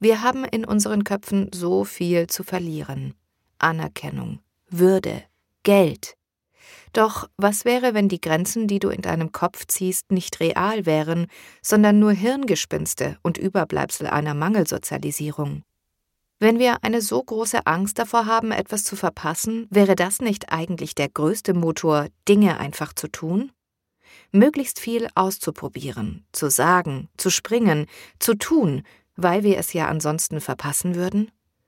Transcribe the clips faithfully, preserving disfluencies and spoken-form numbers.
Wir haben in unseren Köpfen so viel zu verlieren. Anerkennung, Würde, Geld. Doch was wäre, wenn die Grenzen, die du in deinem Kopf ziehst, nicht real wären, sondern nur Hirngespinste und Überbleibsel einer Mangelsozialisierung? Wenn wir eine so große Angst davor haben, etwas zu verpassen, wäre das nicht eigentlich der größte Motor, Dinge einfach zu tun? Möglichst viel auszuprobieren, zu sagen, zu springen, zu tun, weil wir es ja ansonsten verpassen würden?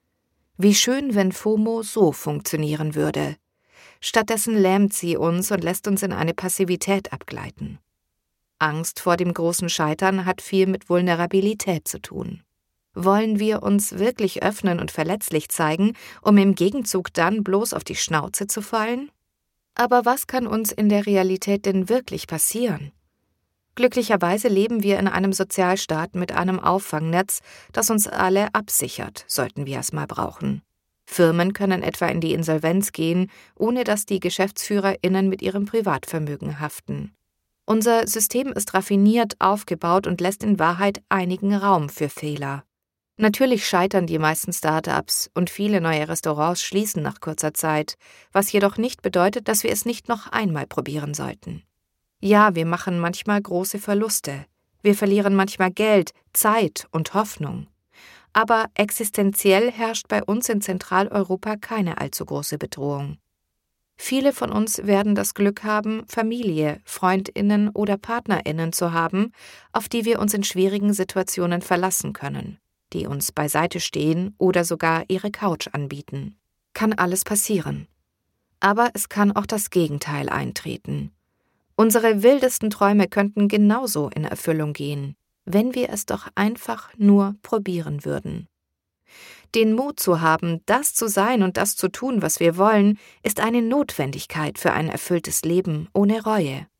Wie schön, wenn FOMO so funktionieren würde. Stattdessen lähmt sie uns und lässt uns in eine Passivität abgleiten. Angst vor dem großen Scheitern hat viel mit Vulnerabilität zu tun. Wollen wir uns wirklich öffnen und verletzlich zeigen, um im Gegenzug dann bloß auf die Schnauze zu fallen? Aber was kann uns in der Realität denn wirklich passieren? Glücklicherweise leben wir in einem Sozialstaat mit einem Auffangnetz, das uns alle absichert, sollten wir es mal brauchen. Firmen können etwa in die Insolvenz gehen, ohne dass die GeschäftsführerInnen mit ihrem Privatvermögen haften. Unser System ist raffiniert aufgebaut und lässt in Wahrheit einigen Raum für Fehler. Natürlich scheitern die meisten Start-ups und viele neue Restaurants schließen nach kurzer Zeit, was jedoch nicht bedeutet, dass wir es nicht noch einmal probieren sollten. Ja, wir machen manchmal große Verluste. Wir verlieren manchmal Geld, Zeit und Hoffnung. Aber existenziell herrscht bei uns in Zentraleuropa keine allzu große Bedrohung. Viele von uns werden das Glück haben, Familie, FreundInnen oder PartnerInnen zu haben, auf die wir uns in schwierigen Situationen verlassen können, die uns beiseite stehen oder sogar ihre Couch anbieten. Kann alles passieren. Aber es kann auch das Gegenteil eintreten. Unsere wildesten Träume könnten genauso in Erfüllung gehen, wenn wir es doch einfach nur probieren würden. Den Mut zu haben, das zu sein und das zu tun, was wir wollen, ist eine Notwendigkeit für ein erfülltes Leben ohne Reue.